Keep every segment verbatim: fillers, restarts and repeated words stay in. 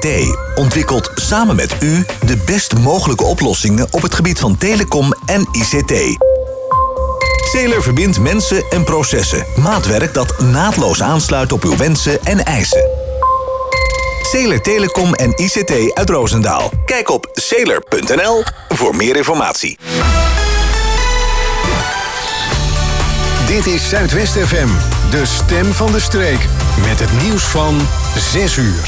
T ontwikkelt samen met u de best mogelijke oplossingen op het gebied van telecom en I C T. Zeler verbindt mensen en processen. Maatwerk dat naadloos aansluit op uw wensen en eisen. Zeler Telecom en I C T uit Roosendaal. Kijk op zeler punt n l voor meer informatie. Dit is Zuidwest F M, de stem van de streek. Met het nieuws van zes uur.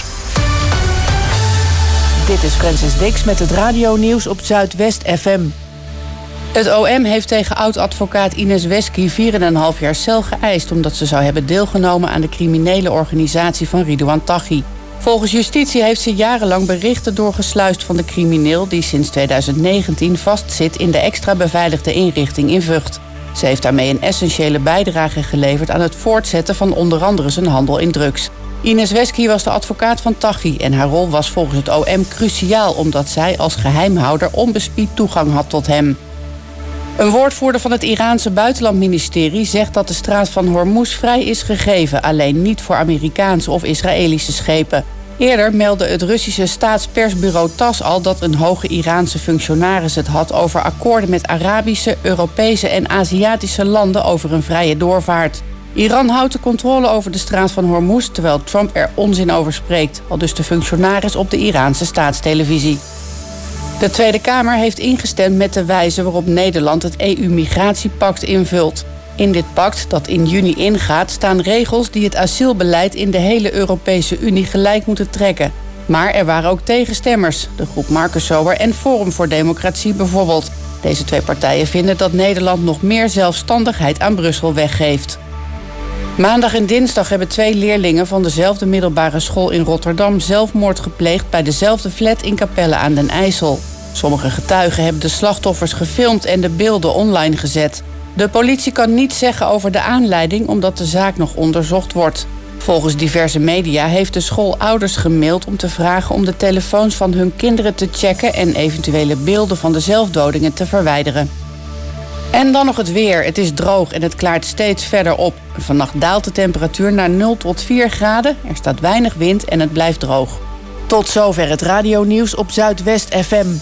Dit is Francis Dix met het radionieuws op Zuidwest F M. Het O M heeft tegen oud-advocaat Ines Wesky vier komma vijf jaar cel geëist, omdat ze zou hebben deelgenomen aan de criminele organisatie van Ridouan Taghi. Volgens justitie heeft ze jarenlang berichten doorgesluist van de crimineel die sinds tweeduizend negentien vastzit in de extra beveiligde inrichting in Vught. Ze heeft daarmee een essentiële bijdrage geleverd aan het voortzetten van onder andere zijn handel in drugs. Ines Wesky was de advocaat van Taghi en haar rol was volgens het O M cruciaal omdat zij als geheimhouder onbespied toegang had tot hem. Een woordvoerder van het Iraanse buitenlandministerie zegt dat de straat van Hormuz vrij is gegeven, alleen niet voor Amerikaanse of Israëlische schepen. Eerder meldde het Russische staatspersbureau TASS al dat een hoge Iraanse functionaris het had over akkoorden met Arabische, Europese en Aziatische landen over een vrije doorvaart. Iran houdt de controle over de straat van Hormuz, terwijl Trump er onzin over spreekt, aldus de functionaris op de Iraanse staatstelevisie. De Tweede Kamer heeft ingestemd met de wijze waarop Nederland het E U-migratiepact invult. In dit pact, dat in juni ingaat, staan regels die het asielbeleid in de hele Europese Unie gelijk moeten trekken. Maar er waren ook tegenstemmers, de groep Marcus Sober en Forum voor Democratie bijvoorbeeld. Deze twee partijen vinden dat Nederland nog meer zelfstandigheid aan Brussel weggeeft. Maandag en dinsdag hebben twee leerlingen van dezelfde middelbare school in Rotterdam zelfmoord gepleegd bij dezelfde flat in Capelle aan den IJssel. Sommige getuigen hebben de slachtoffers gefilmd en de beelden online gezet. De politie kan niets zeggen over de aanleiding omdat de zaak nog onderzocht wordt. Volgens diverse media heeft de school ouders gemaild om te vragen om de telefoons van hun kinderen te checken en eventuele beelden van de zelfdodingen te verwijderen. En dan nog het weer. Het is droog en het klaart steeds verder op. Vannacht daalt de temperatuur naar nul tot vier graden. Er staat weinig wind en het blijft droog. Tot zover het radionieuws op Zuidwest F M.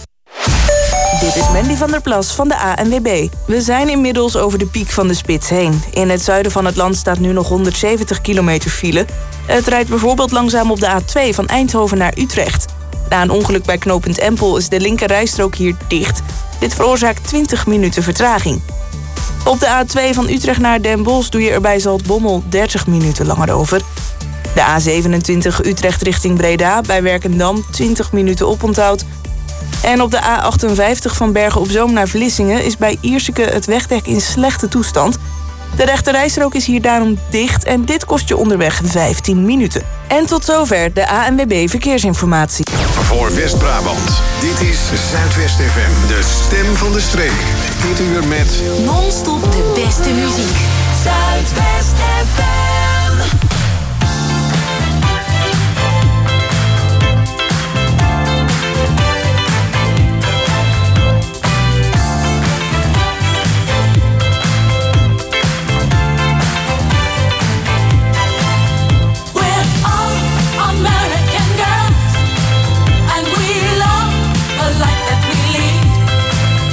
Dit is Mandy van der Plas van de A N W B. We zijn inmiddels over de piek van de spits heen. In het zuiden van het land staat nu nog honderdzeventig kilometer file. Het rijdt bijvoorbeeld langzaam op de A twee van Eindhoven naar Utrecht. Na een ongeluk bij knooppunt Empel is de linker rijstrook hier dicht. Dit veroorzaakt twintig minuten vertraging. Op de A twee van Utrecht naar Den Bosch doe je er bij Zaltbommel dertig minuten langer over. De A zevenentwintig Utrecht richting Breda bij Werkendam twintig minuten oponthoud. En op de A achtenvijftig van Bergen op Zoom naar Vlissingen is bij Ierseke het wegdek in slechte toestand. De rechterrijstrook is hier daarom dicht en dit kost je onderweg vijftien minuten. En tot zover de A N W B Verkeersinformatie. Voor West-Brabant, dit is Zuidwest F M, de stem van de streek. Dit uur met non-stop de beste muziek. Zuidwest F M.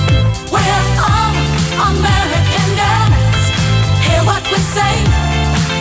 Say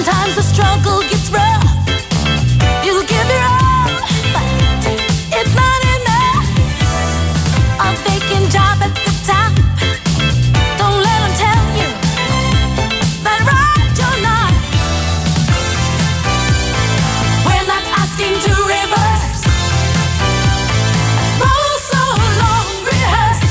Sometimes the struggle gets rough. You give your all, but it's not enough. A vacant job at the top. Don't let them tell you that right you're not. We're not asking to reverse. Roll so long, rehearse.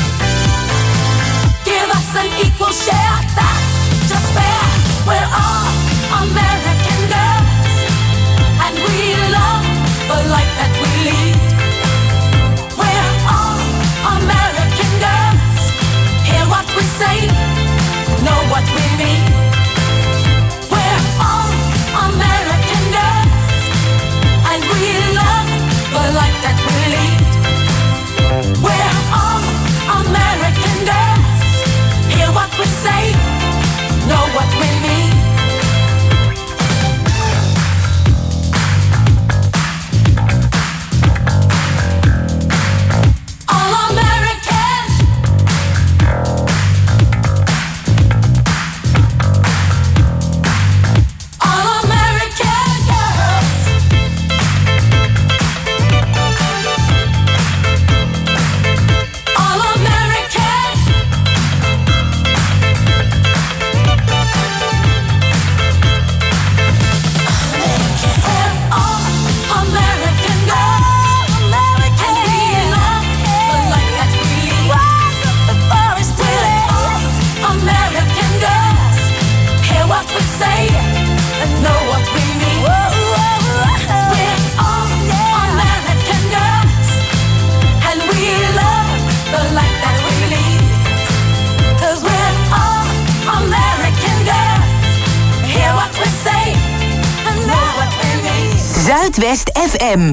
Give us an equal share. That's just fair. We're all American girls, and we love the life that we lead. We're all American girls. Hear what we say, know what we mean. We're all American girls, and we love the life that we lead. We're all American girls. Hear what we say, know what we mean. All American. All American girls. All American. We're all American girls. American. And we love the life that we lead. Rise up before it's too late. All American girls. Hear what we say and know what we mean. We're all American girls, and we love the life that we lead. 'Cause we're all American girls. Hear what we say and know what we mean. Zuidwest F M.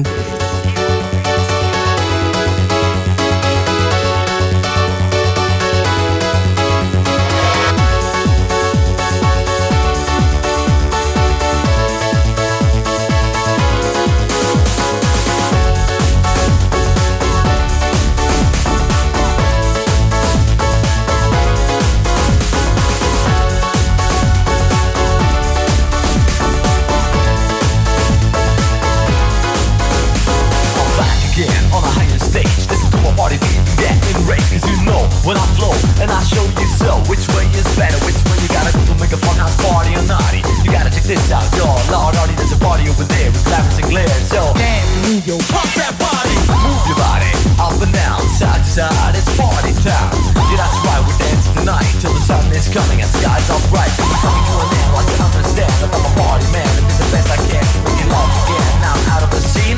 When I flow and I show you so, which way is better, which way you gotta go to make a fun house party or naughty. You gotta check this out, yo, Lord Artie, there's a party over there with glamours and glare. So, man, move your pump that body, move your body up and down, side to side, it's party time. Yeah, that's right, we're dancing tonight till the sun is coming and skies are bright. We're coming to an end, like you understand that I'm a party man, and do the best I can to bring you love again. Now I'm out of the scene.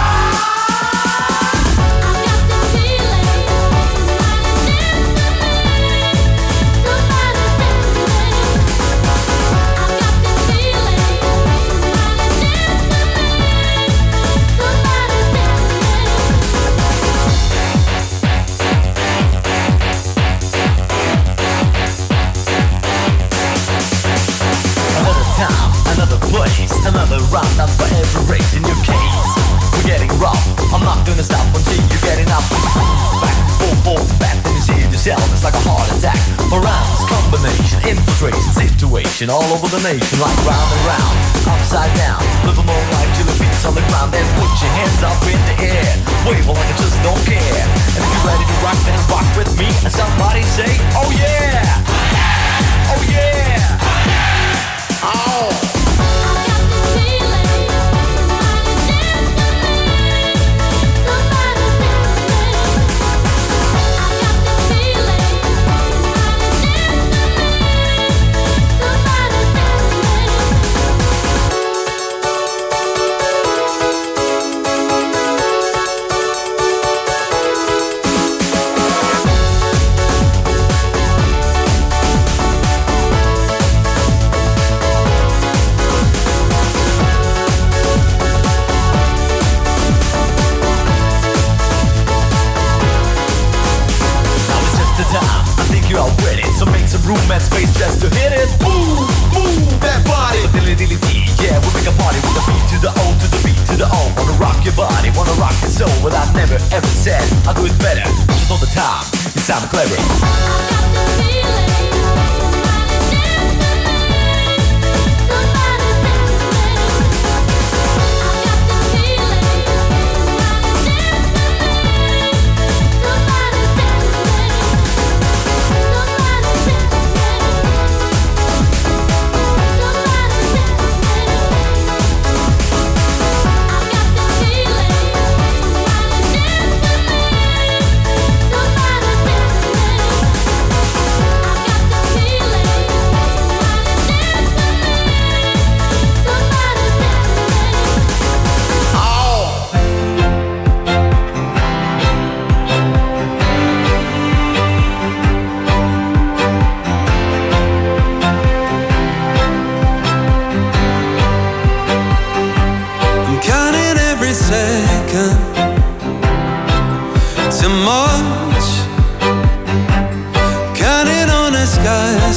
Another round up for every race in your case. We're getting rough, I'm not gonna stop until you're getting up. Back, forth, forth, back, then you see it yourself, it's like a heart attack. Around this combination, infiltration, situation all over the nation, like round and round, upside down. Live a more life till the feet's on the ground, then put your hands up in the air. Wave like I just don't care. And if you're ready to rock, then rock with me. And somebody say, oh yeah! Oh yeah! Oh! room and space just to hit it. Move, move that body. Dilly dilly dee, yeah, we make a party with the beat to the O to the beat to the O. Wanna rock your body, wanna rock your soul. Well, I never ever said I'll do it better. Just all the time, you sound clever. I got the feeling, somebody dance to me, somebody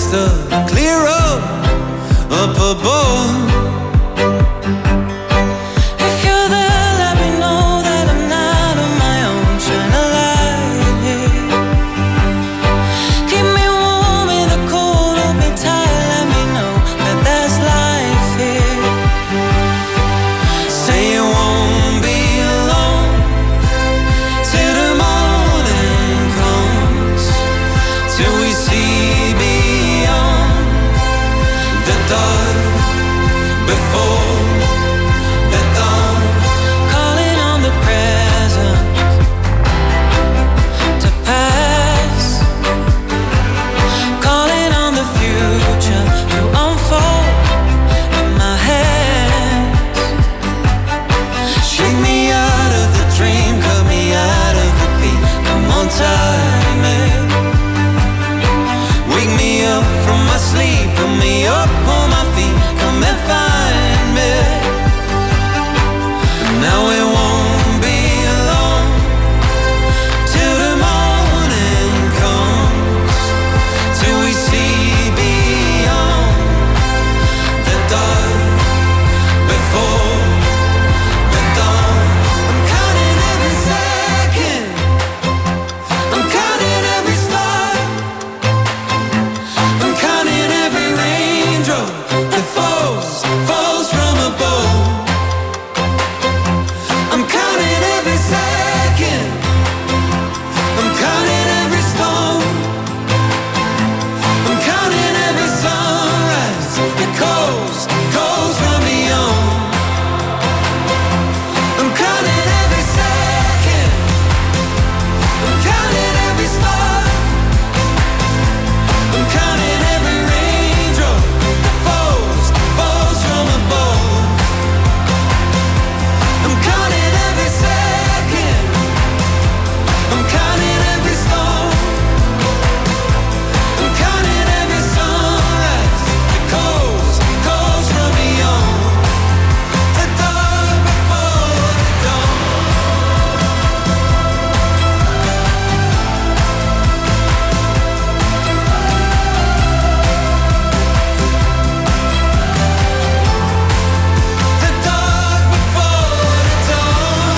crystal clear up, up above. If you're there, let me know that I'm not on my own. Shine a light here. Keep me warm in the cold, hold me tight. Let me know that there's life here. Say you won't be alone till the morning comes, till we see beyond the dark before the dawn. Calling on the present to pass, calling on the future to unfold in my hands. Shake me out of the dream, cut me out of the beat. Come on, time it. Wake me up from my sleep, put me up on my feet. Come and find me. Now it won't be alone till the morning comes, till we see beyond the dark before the dawn. I'm counting every second, I'm counting every star, I'm counting every raindrop that falls, falls from above. I'm counting every second, I'm counting every storm, I'm counting every sunrise that calls, calls from beyond. I'm counting every second, I'm counting every star, I'm counting every raindrop that falls, falls from above. I'm counting every second, I'm counting every storm, I'm counting every sunrise that calls, calls from beyond the dark before the dawn. The dark before the dawn.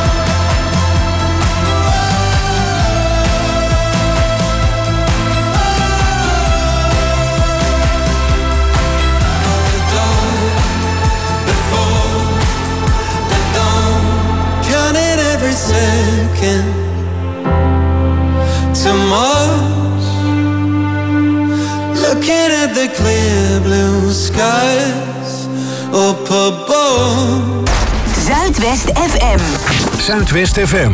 The dark before the dawn. Counting every second to Mars, looking at the clear blue skies up above. Zuidwest F M. Zuidwest F M.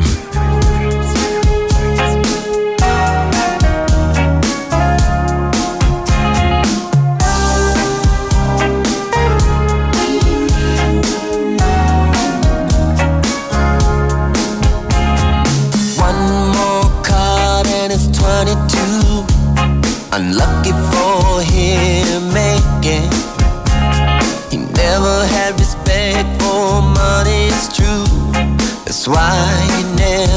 One more card and it's twenty-two. Unlucky for him, making. He never had respect for money, it's true. That's why he never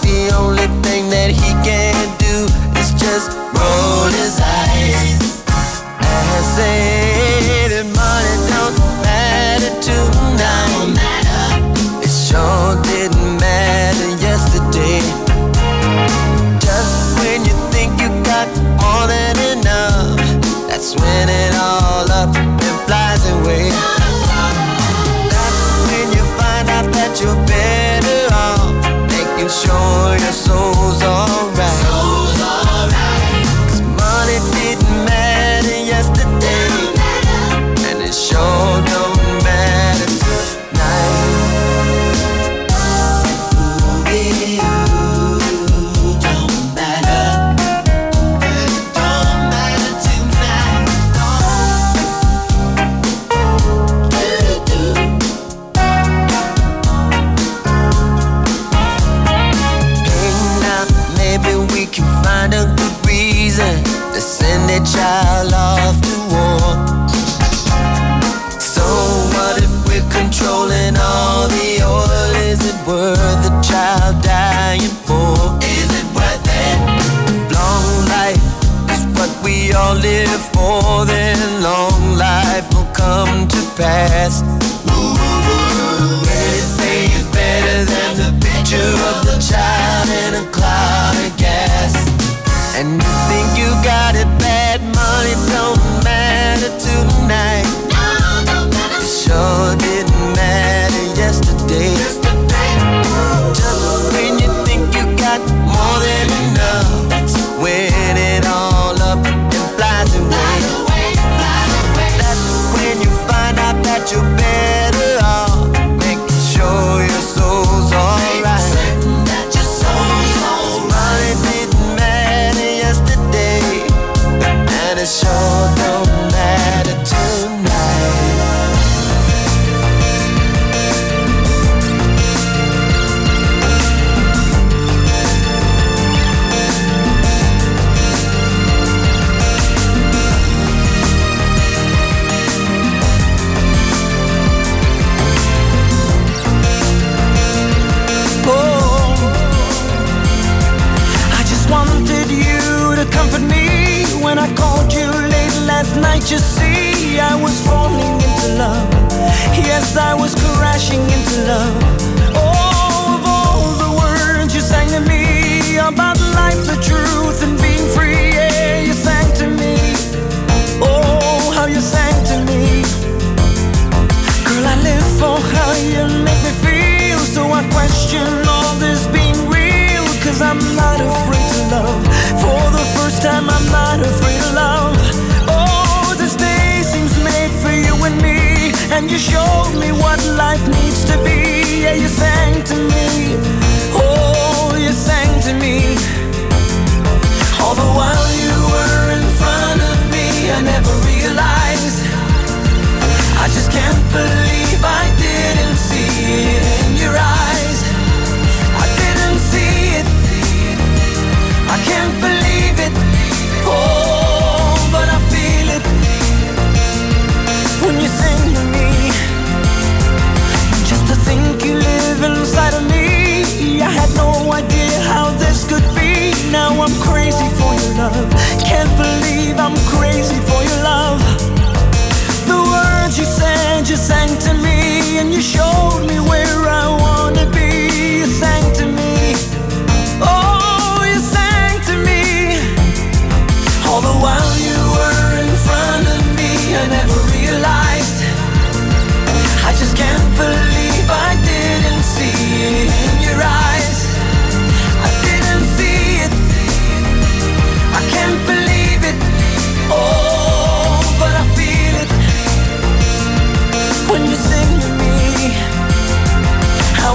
the only thing that he can do is just roll his eyes and say that money don't matter tonight. It sure didn't matter yesterday. Just when you think you got more than enough, that's when it all up and flies away. That's when you find out that you're better off making sure your soul's alright. Soul's alright. 'Cause money didn't matter yesterday, and it sure don't matter tonight. Ooh, yeah, ooh, don't matter. It don't matter tonight. Do-do-do. Hey, now maybe we can find a good reason to send a child off to war. So what if we're controlling all the oil? Is it worth the child dying for? Is it worth it? Long life is what we all live for, then long life will come to pass. Anything is better than the picture of the child in a cloud of gas. And you think you got it bad, money don't matter tonight. It sure didn't matter yesterday. Just when you think you got more than enough, that's when it all up and flies away. That's when you find out that you're better off making sure your soul's alright. Money didn't matter yesterday, and it sure don't matter tonight. I just wanted you to comfort me when I called you late last night. You see, I was falling into love. Yes, I was crashing into love. Oh, of all the words you sang to me about life, the truth, and being free, yeah, you sang to me. Oh, how you sang to me. Girl, I live for how you make me feel. So I question all this being real, 'cause I'm not afraid to love. For the first time, I'm not afraid of love. Oh, this day seems made for you and me, and you showed me what life needs to be. Yeah, you sang to me. Oh, you sang to me. All the while you were in front of me, I never realized. I just can't believe I didn't see it in your eyes. I didn't see it. I can't believe it. Oh, but I feel it when you sing to me. Just to think you live inside of me, I had no idea how this could be. Now I'm crazy for your love. Can't believe I'm crazy for your love. The words you said, you sang to me, and you showed me where I wanna be. You sang to me. Oh, you sang to me. All the while you were in front of me, I never realized. I just can't believe I didn't see it in your eyes. I didn't see it. I can't believe it. Oh, but I feel it when you sing to me. I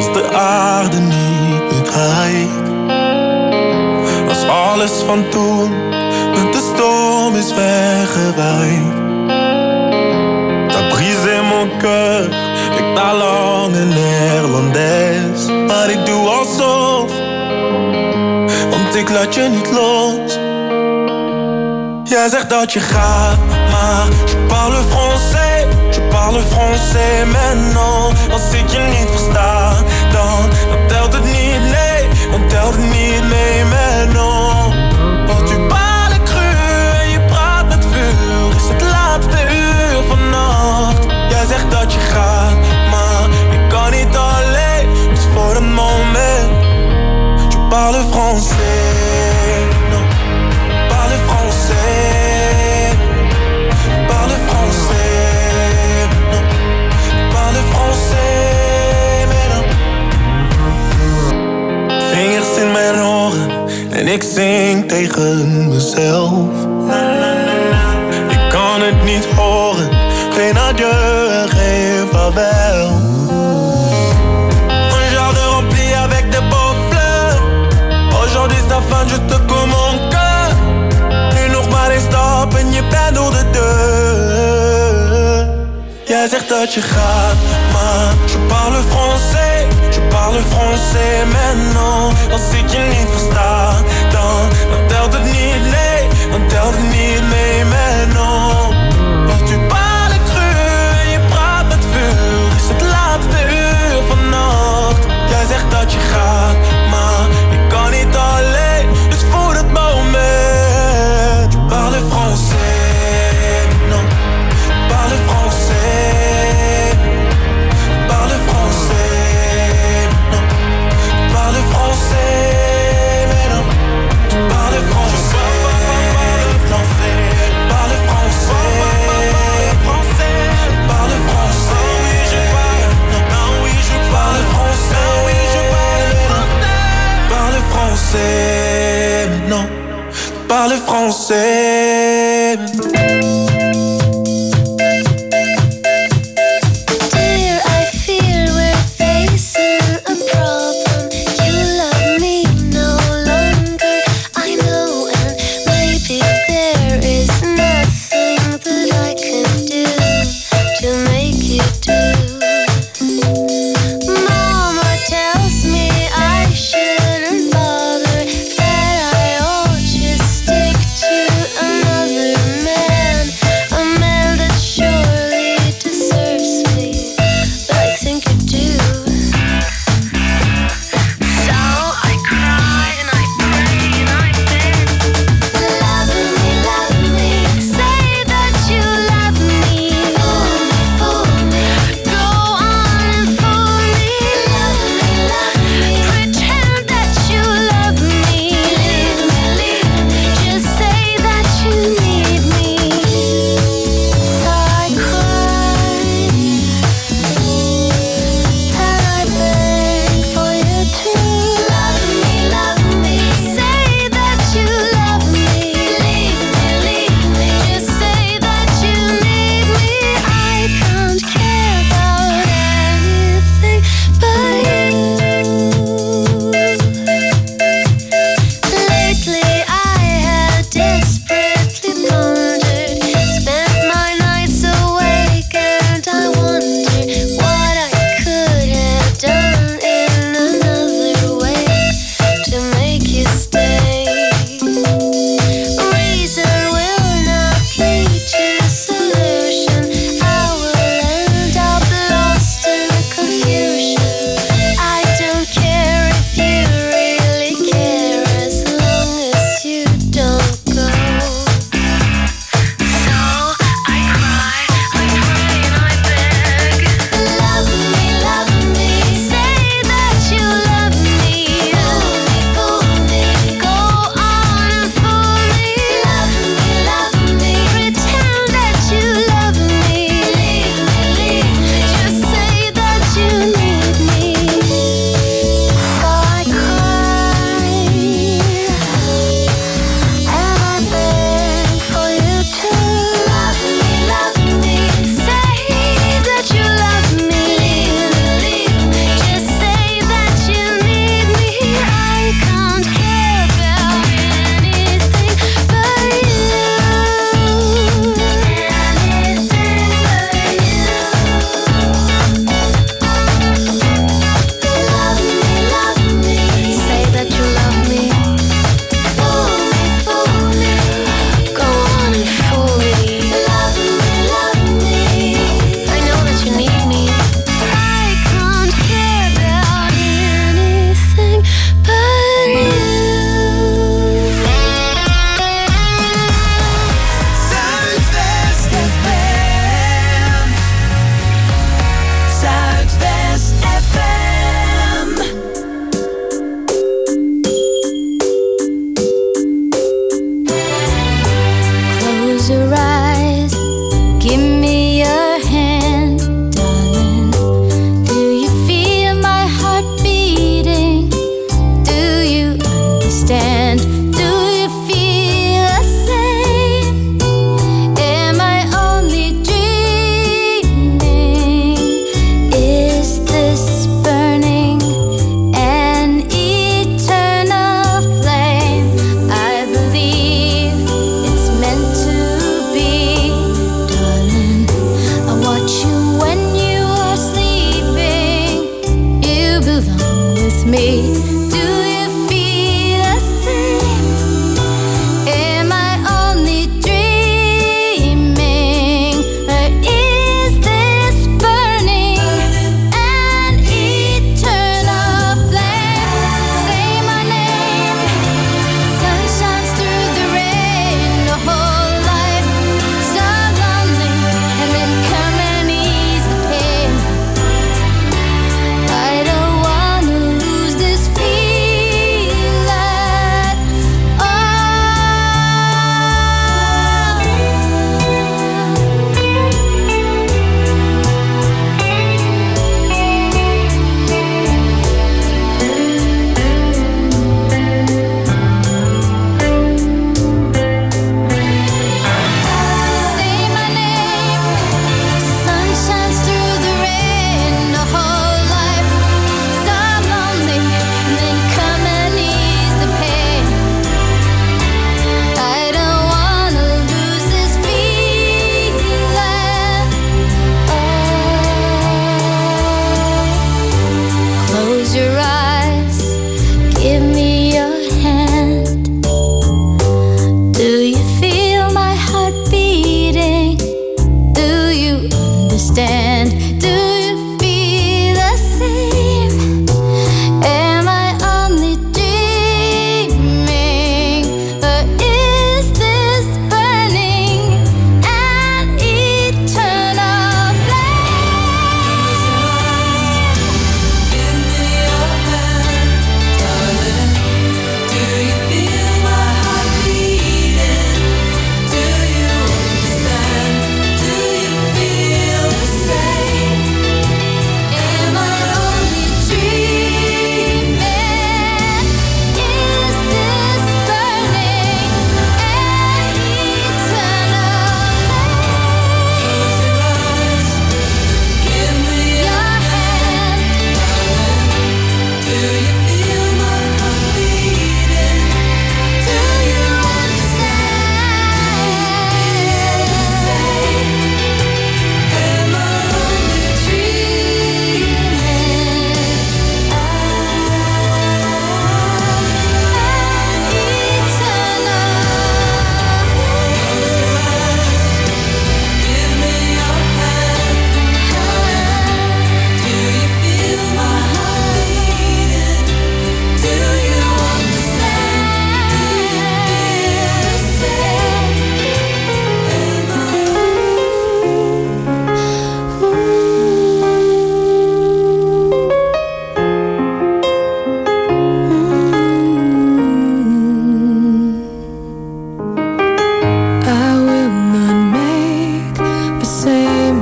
als de aarde niet meer draait. Als alles van toen met de storm is weggewaaid. T'as brisé mon cœur, ik taal in néerlandaise. Maar ik doe alsof, want ik laat je niet los. Jij zegt dat je gaat, maar je parle français, je parle français maintenant. Als ik je niet versta, dan, dan telt het niet, nee, dan telt het niet mee maintenant. Want tu parles cru en je praat met vuur, is het laatste uur vannacht. Jij zegt dat je gaat, maar ik kan niet alleen, dus voor een moment. Je parle français, non, parle français. Parle français, non, parle français, mais non. Vingers in mijn oren en ik zing tegen mezelf. Ik kan het niet horen, geen adieu, geen vaarwel. Un jardin rempli avec des beaux fleurs. Aujourd'hui c'est la fin, je te comme mon cœur. Nu nog maar één stap en je bent door de deur. Jij zegt dat je gaat, maar je parle français, je parle français maintenant. Als ik je niet versta, dan, dan telt het niet, nee, dan telt het niet mee maintenant. Want tu parles cru en je praat met vuur, is het laatste uur vannacht. Jij zegt dat je gaat, maar ik kan niet alleen, dus voor het moment. Je parle français, non, parle français, parle français, non, parle français, mais non, parle français, parle français.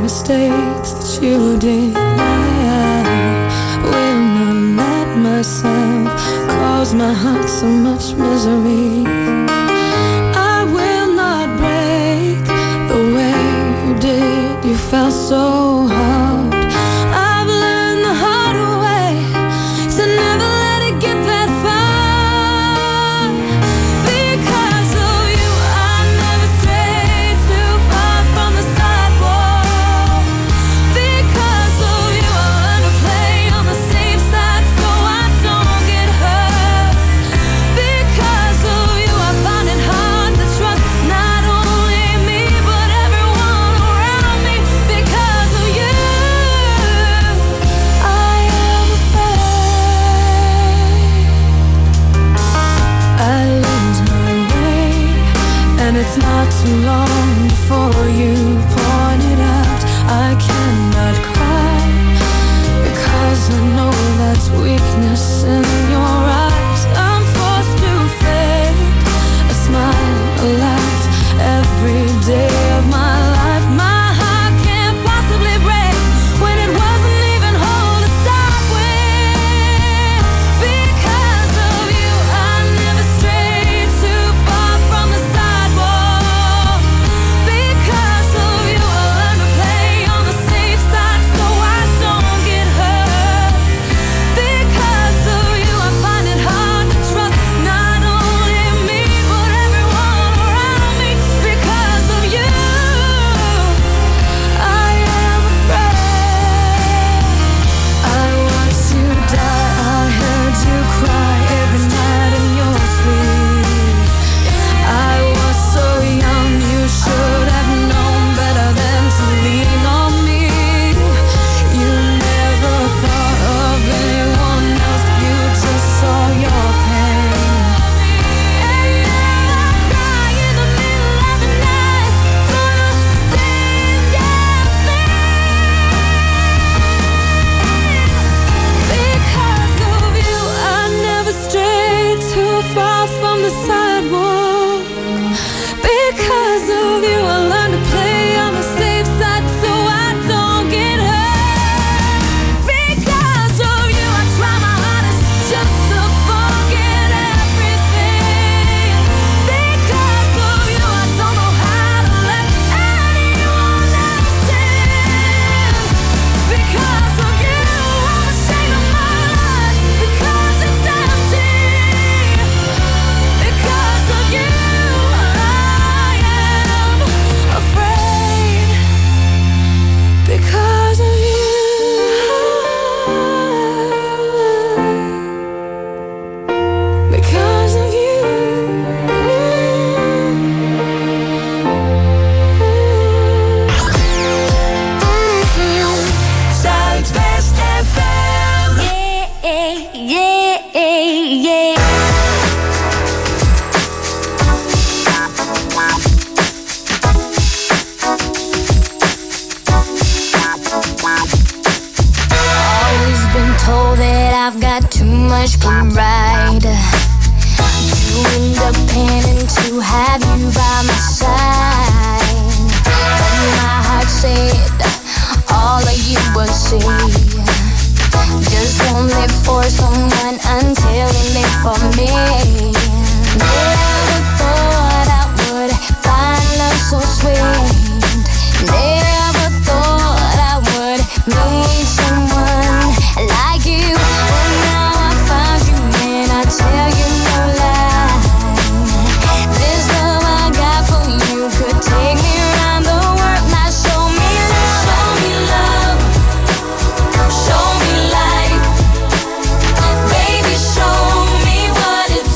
mistakes that you did. I will not let myself cause my heart so much misery. I will not break the way you did. You felt so hard. I've learned the hard way to never let it get that far. Because of you, I never strayed too far from the sidewalk. Because of you, I learned to play on the safe side so I don't get hurt. Because of you, I find it hard to trust not only me but everyone around me. Because of you, I am afraid I lose my way, and it's not too long before you point it out. I cannot cry because I know that's weakness in your eyes. I'm forced to fake a smile, a laugh every day of my life. My heart can't possibly break when it wasn't even whole to start with. Because of you, I never strayed too far from the sidewalk. Because of you, I learned to play on the safe side so I don't get hurt. Because of you, I find it hard to trust not only me but everyone around me. Because of you, I am afraid. I watched you die, I heard you cry every night in your sleep. I was so young, you should have known better than to lean on me. You never thought of anyone else, you just saw your pain. And now I cry in the middle of the night for the same damn thing. Because of you, I never strayed too far from the sidewalk. Because of you, I learned to play on the safe side so I don't get hurt. Because of you, I try my hardest just to forget everything. Because of you, I don't know how to let anyone else in. Because of you, I'm ashamed of my life because it's empty. Because of you, I am afraid. Because of you. Because of you. Zuidwest F M. Yeah, yeah, yeah. Always been told that I've got too much pride. Too independent to have you by my side. But my heart said all of you will see. Just won't live for someone until they live for me. Never thought I would find love so sweet. Never thought I would meet someone like you. But now I found you and I tell you no lie. This love I got for you could take me around the world. Now show me love, show me love, show me life. Baby, show me what it's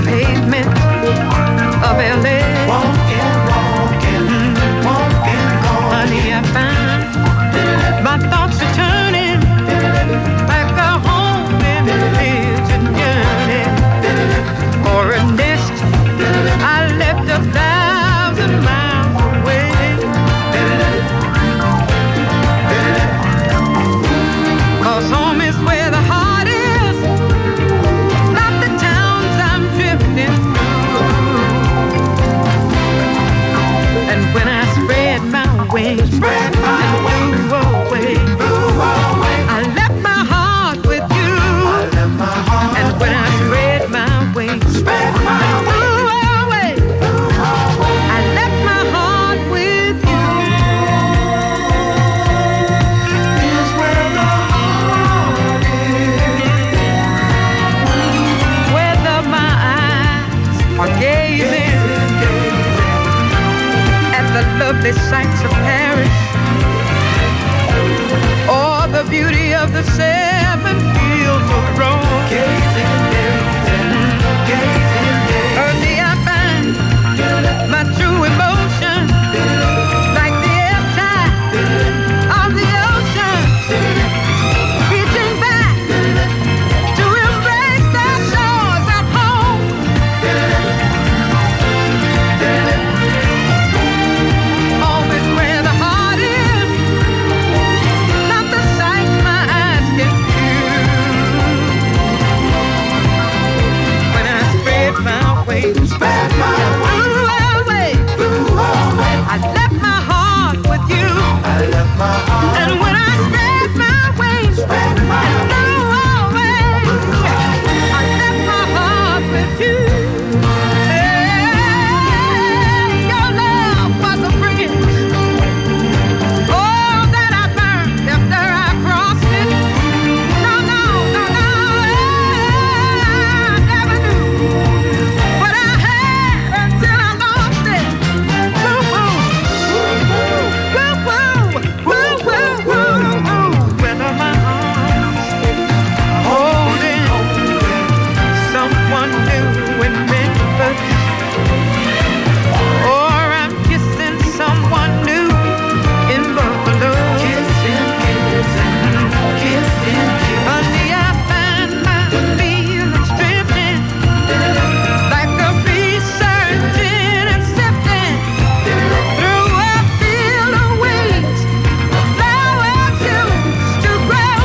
pavement of L A. Walking, walking, walking, honey, I find my thoughts are turning like a home in a pigeon yearning for a nest I left a thousand miles away. Cause home is where the heart is, not the towns I'm drifting through. And when I spread my wings, spread my and flew away, flew away, I left my heart with you. I left my heart. And when I spread my wings, spread my and flew away, flew away, I left my heart with you. Here's where the heart is, whether my eyes are gazing at the lovely sights of Paris, or the beauty of the seven fields of Rome. Gazing, gazing, gazing, gazing. Early I find my true emotion, like the ebb tide of the ocean, reaching back to embrace their shores at home. Home is where the heart is, not the sights my eyes can view. When I spread my wings, spread my wings, flew away, flew away, I left my heart with you. I left my heart. And when I spread my wings, spread my and flew away, I left my heart with you. Hey, your love was a bridge, oh, that I burned after I crossed it. No, no, no, no, I never knew what I had until I lost it. Woo, woo, woo, woo, woo, woo, woo, woo. Whether my arms holding someone new in Memphis, or I'm kissing someone new in Buffalo. Kissing, kissing, kissing, honey, I find my feelings drifting like a bee searching and sifting through a field of weeds. Flowers used to grow.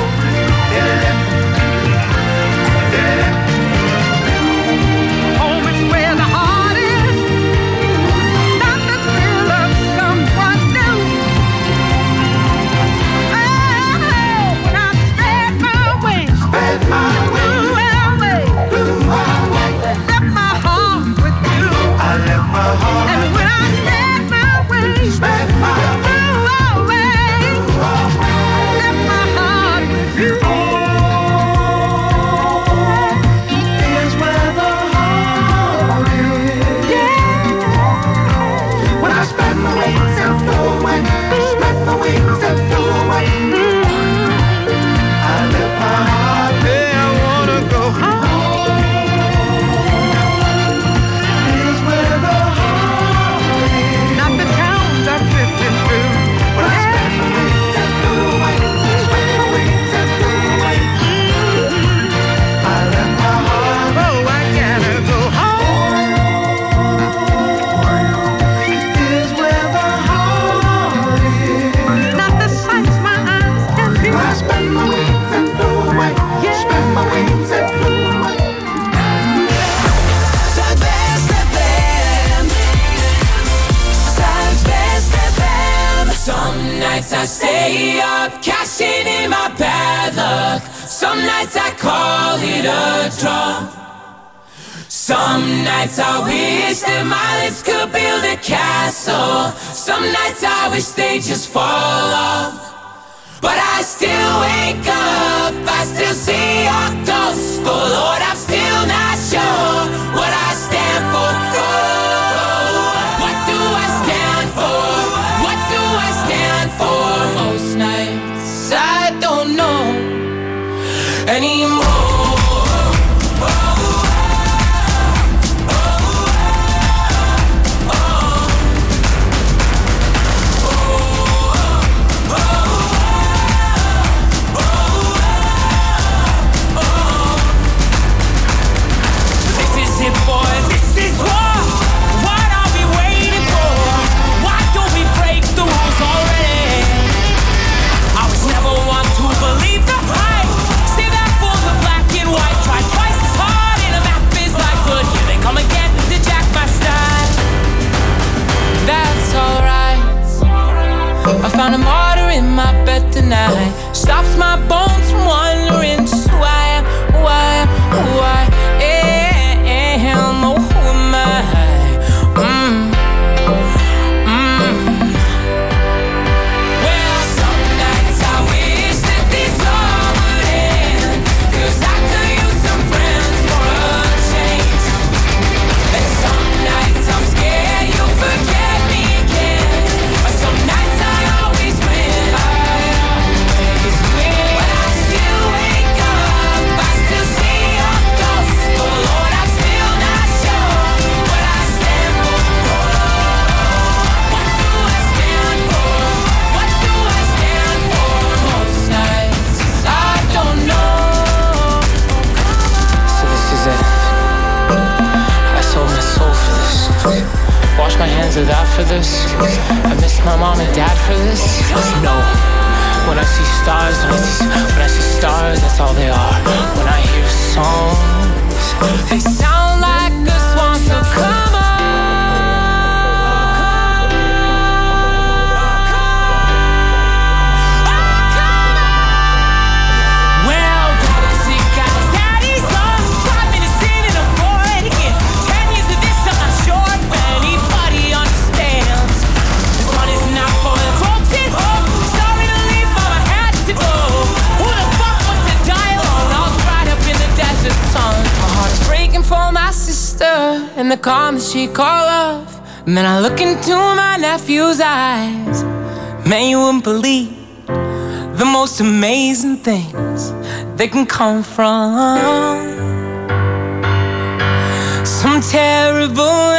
Home is where the heart is, not the thrill of someone new. Oh, when I spread my wings, spread my wings, flew away, left my heart with you. I left my heart. And when I spread my wings, spread my flew away, left my heart with you. Here's where the heart is. Yeah. When I spread my wings and flew away, spread my wings and flew away, I left my heart. Yeah, I wanna go home. Here's where the heart is, not the towns I'm drifting through. When I spread my wings and flew away, spread my wings and flew away, I left my heart. Oh, I gotta go home. Here's where the heart is, not the sights my eyes can view. I spread my wings and flew away, spread my wings and flew away. Zuidwest F M. Zuidwest F M. Some nights I stay up, cashing in my bad luck. Some nights I call it a draw. Some nights I wish that my lips could build a castle. Some nights I wish they just fall off. But I still wake up, I still see your ghost. Oh Lord, I'm still not sure what I stand for. Oh, what do I stand for? What do I stand for? Most nights I don't know anymore. Oh, wash my hands of that for this? I miss my mom and dad for this? No. When I see stars, when I see, when I see stars, that's all they are. When I hear songs, they sound like a swan, so come on. For my sister in the calm she call love. Man, I look into my nephew's eyes. Man, you wouldn't believe the most amazing things they can come from some terrible life.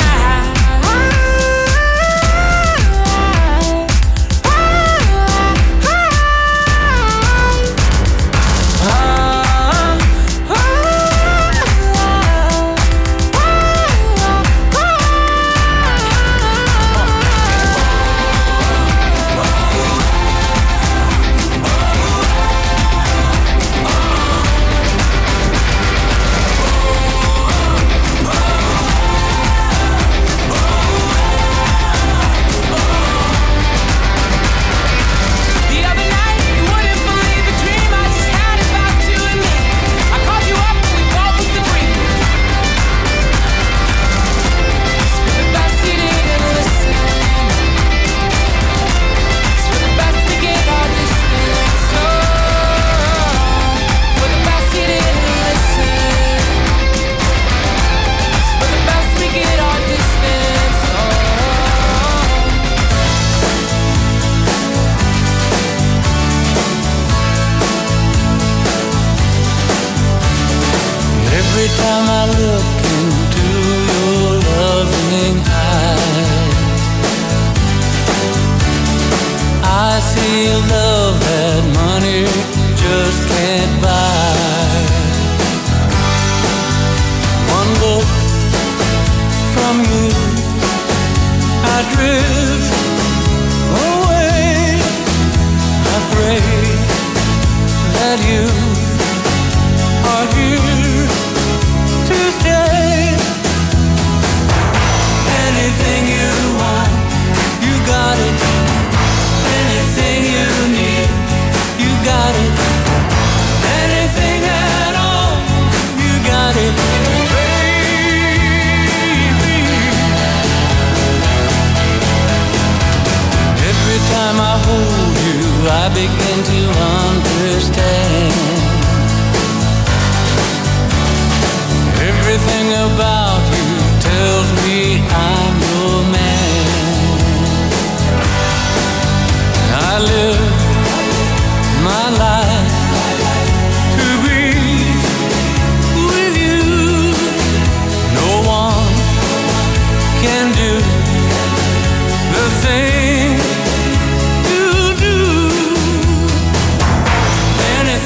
Anything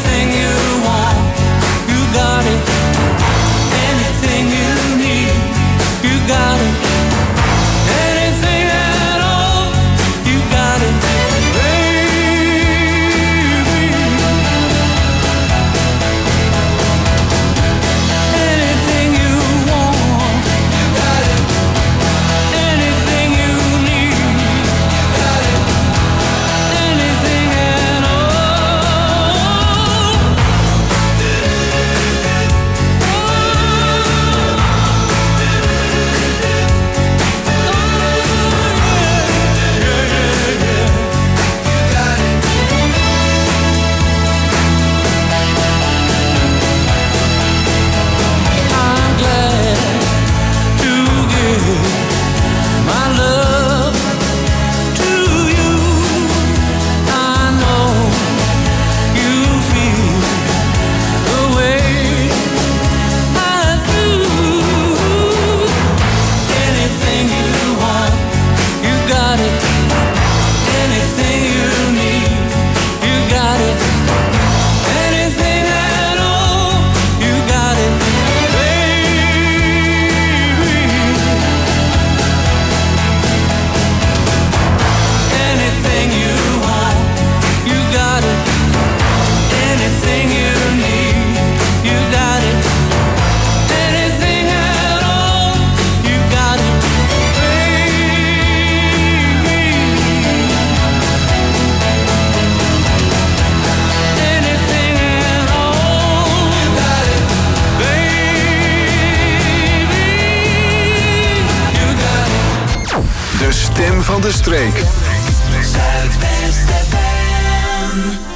stem van de streek. Zuidwest F M.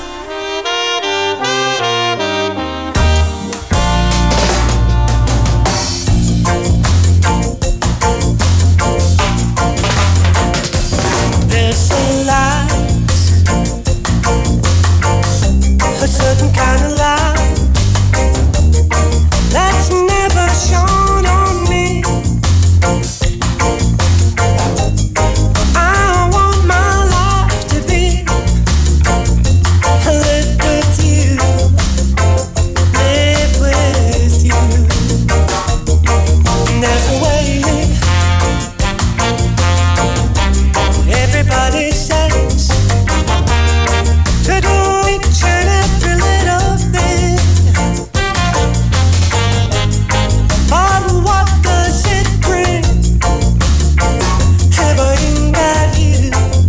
There's a light, a certain kind of light that's never shone on me. I want my life to be live with you, live with you. And there's a way everybody says to do each and every little thing. But what does it bring if I ain't got you?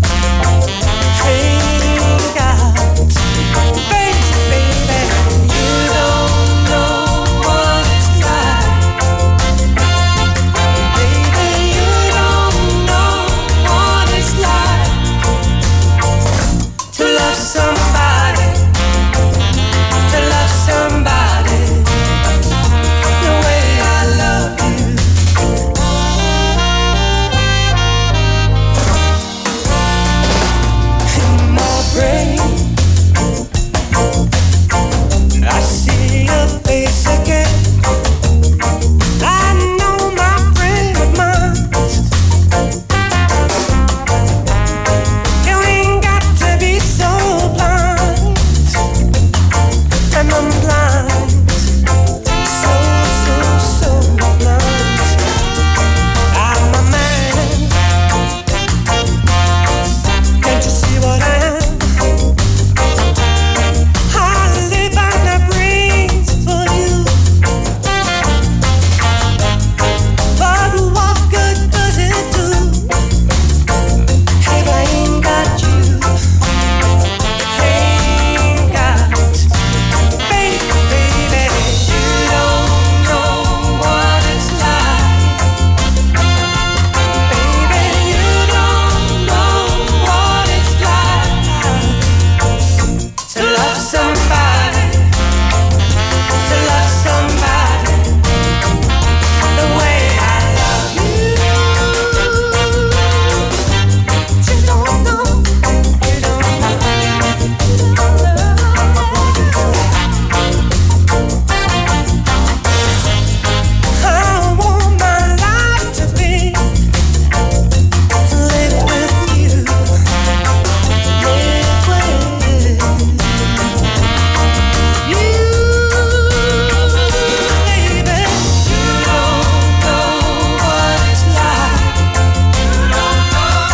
Ain't got, baby, baby, you don't know what it's like. Baby, you don't know what it's like to love somebody, to love somebody the way I love you. In my brain, I see your face again. I know my frame of mind. You ain't got to be so blind, and I'm blind, so, so, so blind. I'm a man, can't you see what I am? I live and I breathe for you. But what good does it do if I ain't got you? Ain't got, baby, baby, you don't know what it's like. Baby, you don't know what it's like to love somebody, to love somebody the way I love you. You don't know, you don't I want my life to be live with you, live with you, baby. You don't know what it's like. You don't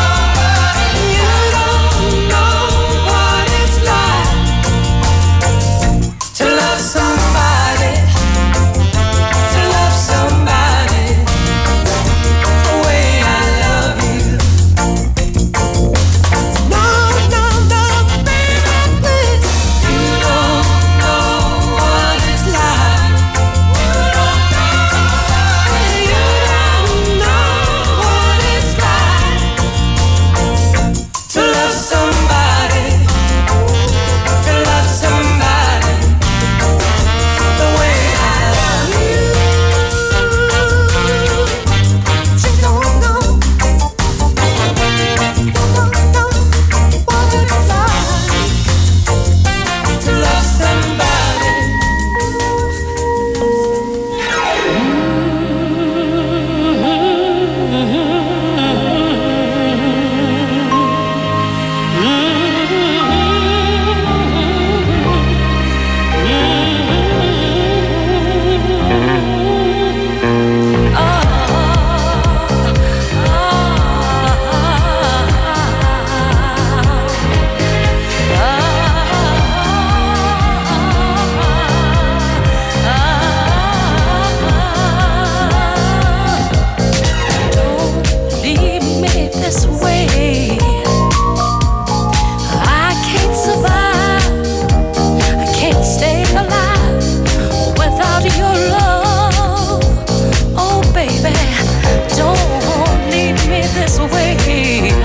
know what it's like to love somebody, to love somebody the way I love you. No, no, no, baby, please. You don't know what it's like. You don't know what it's like to love somebody, to love somebody the way I love you. You don't know, you don't know what it's like to love somebody. Don't leave me this way. I can't survive, I can't stay alive without your love. Oh baby, don't leave me this way.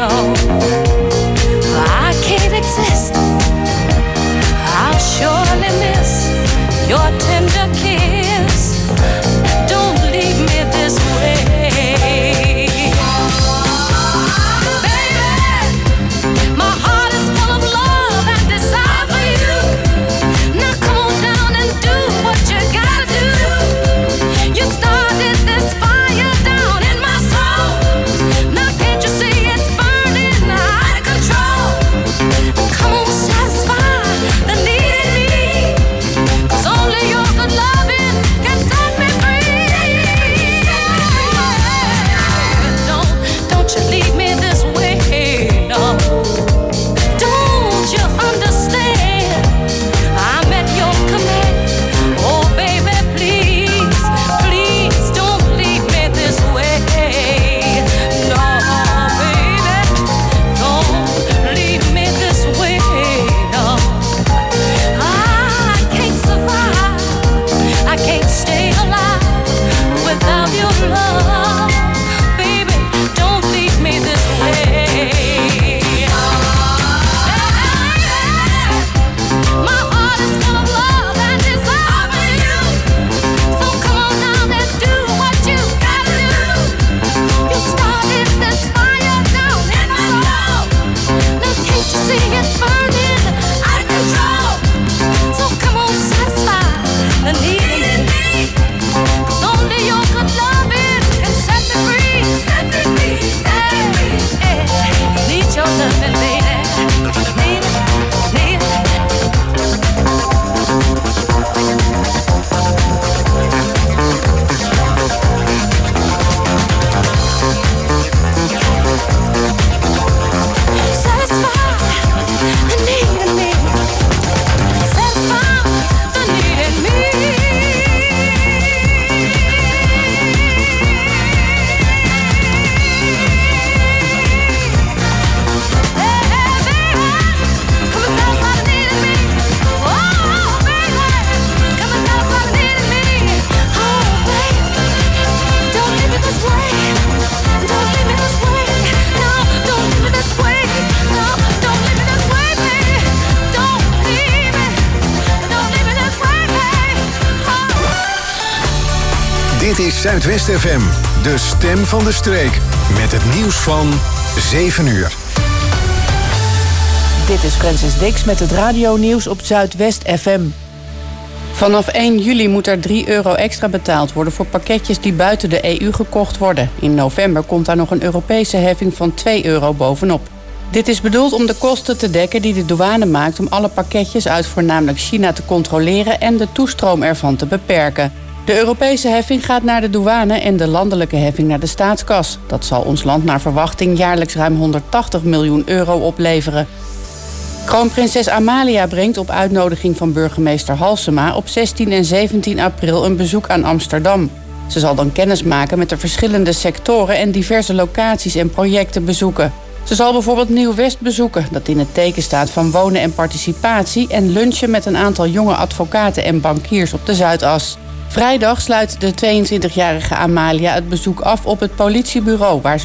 Dit is Zuidwest F M, de stem van de streek. Met het nieuws van zeven uur. Dit is Francis Dix met het radionieuws op Zuidwest F M. Vanaf één juli moet er drie euro extra betaald worden voor pakketjes die buiten de E U gekocht worden. In november komt daar nog een Europese heffing van twee euro bovenop. Dit is bedoeld om de kosten te dekken die de douane maakt om alle pakketjes uit voornamelijk China te controleren en de toestroom ervan te beperken. De Europese heffing gaat naar de douane en de landelijke heffing naar de staatskas. Dat zal ons land naar verwachting jaarlijks ruim honderdtachtig miljoen euro opleveren. Kroonprinses Amalia brengt op uitnodiging van burgemeester Halsema op zestien en zeventien april een bezoek aan Amsterdam. Ze zal dan kennis maken met de verschillende sectoren en diverse locaties en projecten bezoeken. Ze zal bijvoorbeeld Nieuw-West bezoeken, dat in het teken staat van wonen en participatie, en lunchen met een aantal jonge advocaten en bankiers op de Zuidas. Vrijdag sluit de tweeëntwintigjarige Amalia het bezoek af op het politiebureau, waar ze